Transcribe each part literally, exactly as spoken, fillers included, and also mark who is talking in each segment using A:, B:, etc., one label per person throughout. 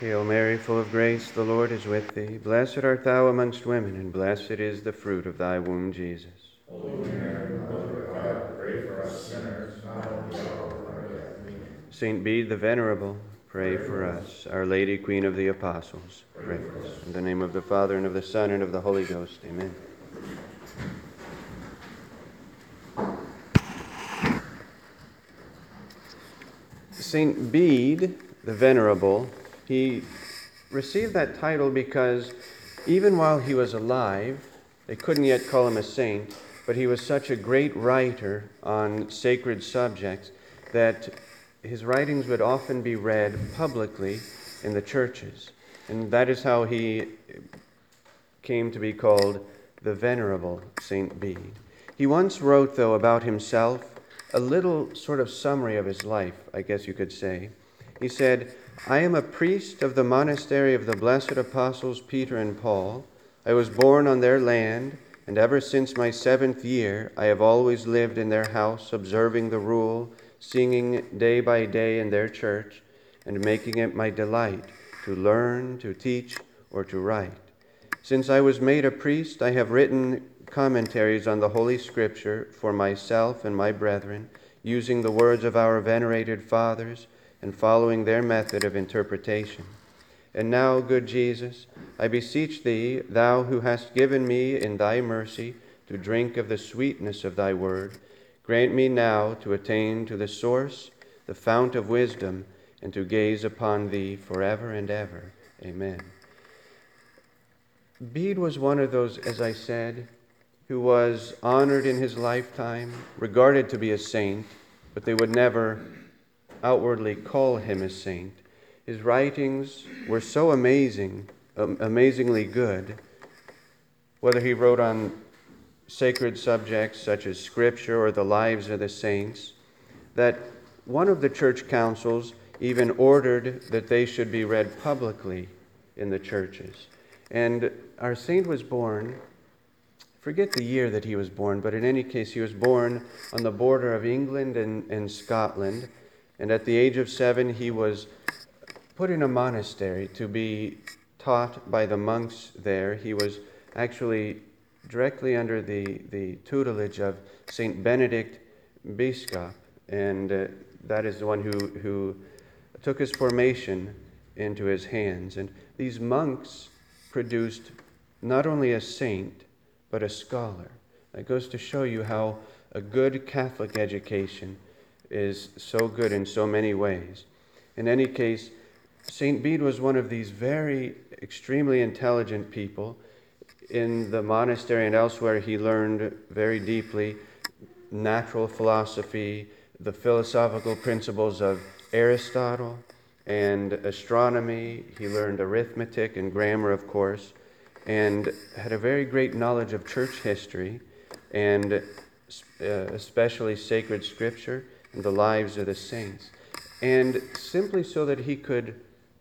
A: Hail Mary, full of grace, the Lord is with thee. Blessed art thou amongst women, and blessed is the fruit of thy womb, Jesus.
B: Holy Mary, Mother of God, pray for us sinners, now and at the hour of our death. Amen.
A: Saint Bede the Venerable, pray for us. Our Lady, Queen of the Apostles, pray for us. In the name of the Father, and of the Son, and of the Holy Ghost. Amen. Saint Bede the Venerable, he received that title because even while he was alive, they couldn't yet call him a saint, but he was such a great writer on sacred subjects that his writings would often be read publicly in the churches. And that is how he came to be called the Venerable Saint Bede. He once wrote, though, about himself, a little sort of summary of his life, I guess you could say. He said, "I am a priest of the monastery of the blessed apostles Peter and Paul. I was born on their land, and ever since my seventh year I have always lived in their house, observing the rule, singing day by day in their church, and making it my delight to learn, to teach, or to write. Since I was made a priest, I have written commentaries on the Holy Scripture for myself and my brethren, using the words of our venerated fathers and following their method of interpretation. And now, good Jesus, I beseech thee, thou who hast given me in thy mercy to drink of the sweetness of thy word, grant me now to attain to the source, the fount of wisdom, and to gaze upon thee forever and ever. Amen." Bede was one of those, as I said, who was honored in his lifetime, regarded to be a saint, but they would never outwardly call him a saint. His writings were so amazing, um, amazingly good, whether he wrote on sacred subjects such as Scripture or the lives of the saints, that one of the church councils even ordered that they should be read publicly in the churches. And our saint was born, forget the year that he was born, but in any case, he was born on the border of England and, and Scotland. And at the age of seven, he was put in a monastery to be taught by the monks there. He was actually directly under the, the tutelage of Saint Benedict Biscop, and uh, that is the one who, who took his formation into his hands. And these monks produced not only a saint, but a scholar. That goes to show you how a good Catholic education is so good in so many ways. In any case, Saint Bede was one of these very extremely intelligent people. In the monastery and elsewhere, he learned very deeply natural philosophy, the philosophical principles of Aristotle, and astronomy. He learned arithmetic and grammar, of course, and had a very great knowledge of church history, and uh, especially sacred Scripture and the lives of the saints. And simply so that he could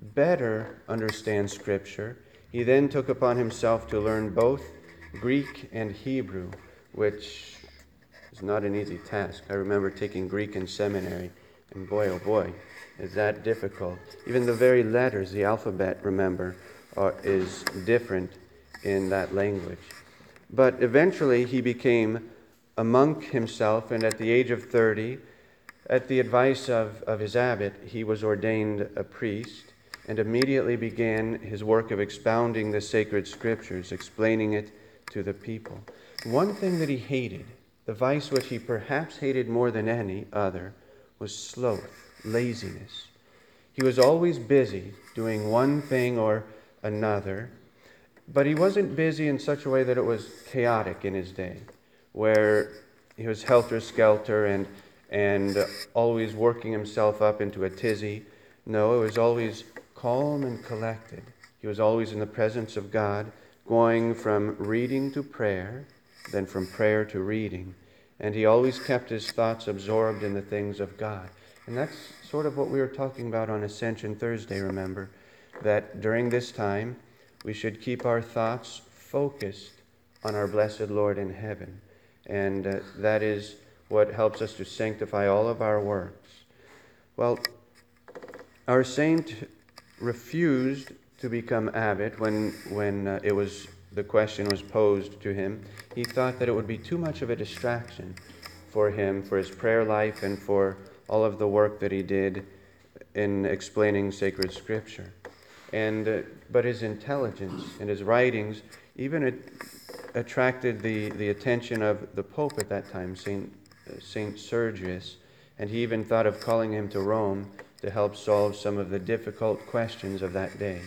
A: better understand Scripture, he then took upon himself to learn both Greek and Hebrew, which is not an easy task. I remember taking Greek in seminary, and boy, oh boy, is that difficult. Even the very letters, the alphabet, remember, are, is different in that language. But eventually he became a monk himself, and at the age of thirty, at the advice of, of his abbot, he was ordained a priest and immediately began his work of expounding the sacred Scriptures, explaining it to the people. One thing that he hated, the vice which he perhaps hated more than any other, was sloth, laziness. He was always busy doing one thing or another, but he wasn't busy in such a way that it was chaotic in his day, where he was helter-skelter and, and always working himself up into a tizzy. No, it was always calm and collected. He was always in the presence of God, going from reading to prayer, then from prayer to reading. And he always kept his thoughts absorbed in the things of God. And that's sort of what we were talking about on Ascension Thursday, remember, that during this time we should keep our thoughts focused on our blessed Lord in heaven. And uh, that is what helps us to sanctify all of our works. Well, our saint refused to become abbot when, when uh, it was, the question was posed to him. He thought that it would be too much of a distraction for him, for his prayer life, and for all of the work that he did in explaining sacred scripture. And uh, but his intelligence and his writings even it attracted the, the attention of the Pope at that time, Saint uh, Saint Sergius, and he even thought of calling him to Rome to help solve some of the difficult questions of that day.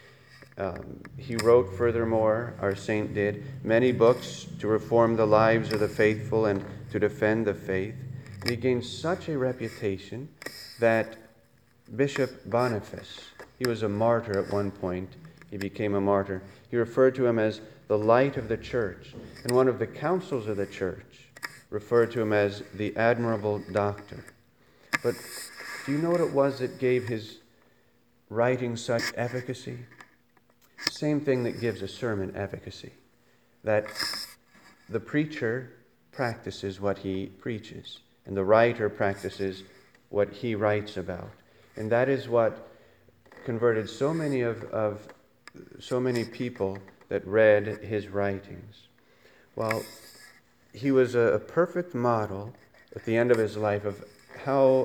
A: Um, he wrote, furthermore, our saint did, many books to reform the lives of the faithful and to defend the faith. And he gained such a reputation that Bishop Boniface, he was a martyr at one point, he became a martyr. He referred to him as the light of the church, and one of the councils of the church referred to him as the admirable doctor. But do you know what it was that gave his writing such efficacy? The same thing that gives a sermon efficacy, that the preacher practices what he preaches, and the writer practices what he writes about. And that is what converted so many of, of so many people that read his writings. Well, he was a, a perfect model at the end of his life of how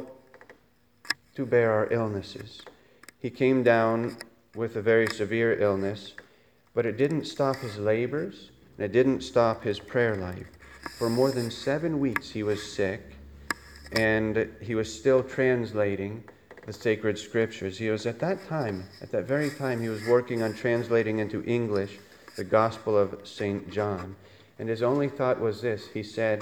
A: to bear our illnesses. He came down with a very severe illness, but it didn't stop his labors, and it didn't stop his prayer life. For more than seven weeks he was sick, and he was still translating the sacred scriptures. He was at that time, at that very time, he was working on translating into English the Gospel of Saint John. And his only thought was this. He said,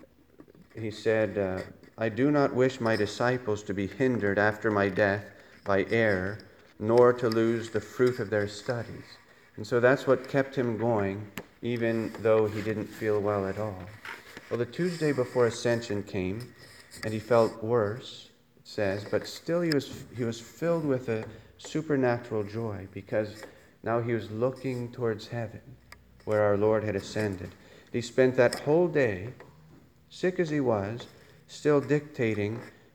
A: he said, uh, I do not wish my disciples to be hindered after my death by error, nor to lose the fruit of their studies. And so that's what kept him going, even though he didn't feel well at all. Well, the Tuesday before Ascension came, and he felt worse, it says, but still he was he was filled with a supernatural joy, because now he was looking towards heaven, where our Lord had ascended. He spent that whole day, sick as he was, still dictating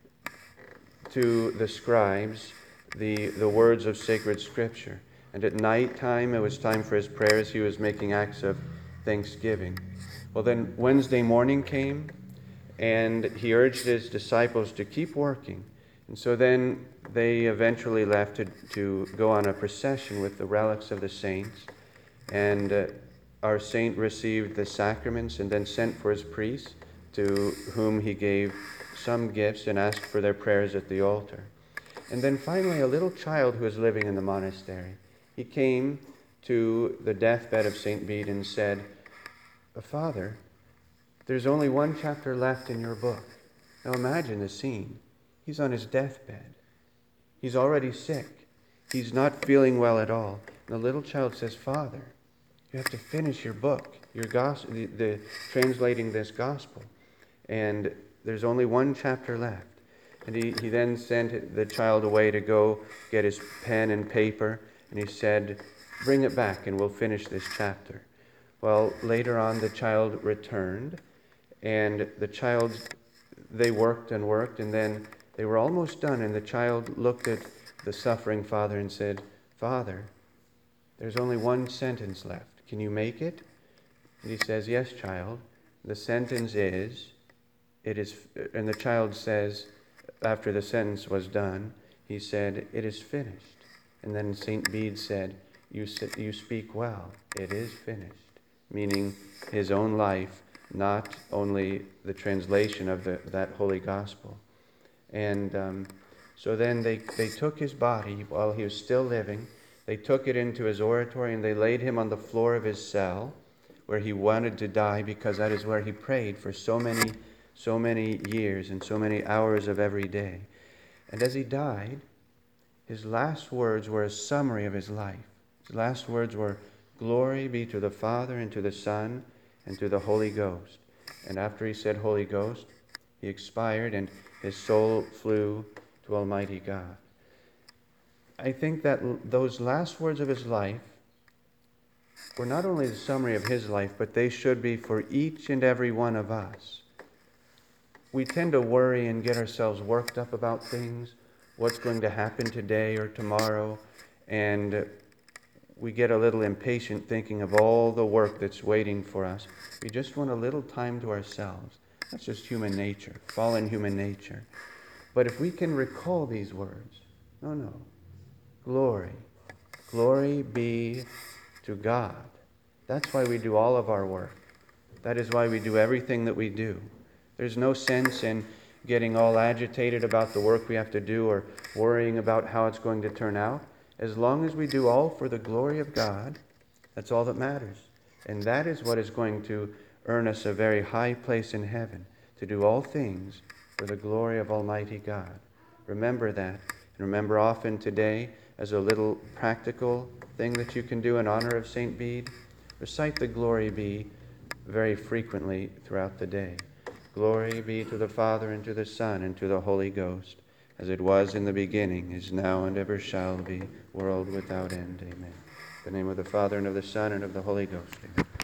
A: to the scribes the, the words of sacred scripture. And at night time, it was time for his prayers. He was making acts of thanksgiving. Well, then Wednesday morning came, and he urged his disciples to keep working. And so then they eventually left to, to go on a procession with the relics of the saints. And uh, our saint received the sacraments and then sent for his priests, to whom he gave some gifts and asked for their prayers at the altar. And then finally, a little child who was living in the monastery, he came to the deathbed of Saint Bede and said, Father, there's only one chapter left in your book. Now imagine the scene. He's on his deathbed. He's already sick. He's not feeling well at all. And the little child says, Father, you have to finish your book, your gospel, the, the translating this gospel. And there's only one chapter left. And he, he then sent the child away to go get his pen and paper. And he said, bring it back and we'll finish this chapter. Well, later on, the child returned. And the child, they worked and worked. And then they were almost done. And the child looked at the suffering father and said, Father, there's only one sentence left. Can you make it? And he says, yes, child. The sentence is, it is, and the child says, after the sentence was done, he said, it is finished. And then Saint Bede said, you, you speak well, it is finished. Meaning his own life, not only the translation of the, that holy gospel. And um, so then they, they took his body while he was still living. They took it into his oratory and they laid him on the floor of his cell, where he wanted to die, because that is where he prayed for so many so many years and so many hours of every day. And as he died, his last words were a summary of his life. His last words were, glory be to the Father and to the Son and to the Holy Ghost. And after he said Holy Ghost, he expired and his soul flew to Almighty God. I think that those last words of his life were not only the summary of his life, but they should be for each and every one of us. We tend to worry and get ourselves worked up about things, what's going to happen today or tomorrow, And we get a little impatient thinking of all the work that's waiting for us. We just want a little time to ourselves. That's just human nature, fallen human nature. But if we can recall these words, no, no, glory, glory be to God. That's why we do all of our work. That is why we do everything that we do. There's no sense in getting all agitated about the work we have to do or worrying about how it's going to turn out. As long as we do all for the glory of God, that's all that matters. And that is what is going to earn us a very high place in heaven, to do all things for the glory of Almighty God. Remember that. And remember often today, as a little practical thing that you can do in honor of Saint Bede, recite the Glory Be very frequently throughout the day. Glory be to the Father, and to the Son, and to the Holy Ghost, as it was in the beginning, is now, and ever shall be, world without end. Amen. In the name of the Father, and of the Son, and of the Holy Ghost. Amen.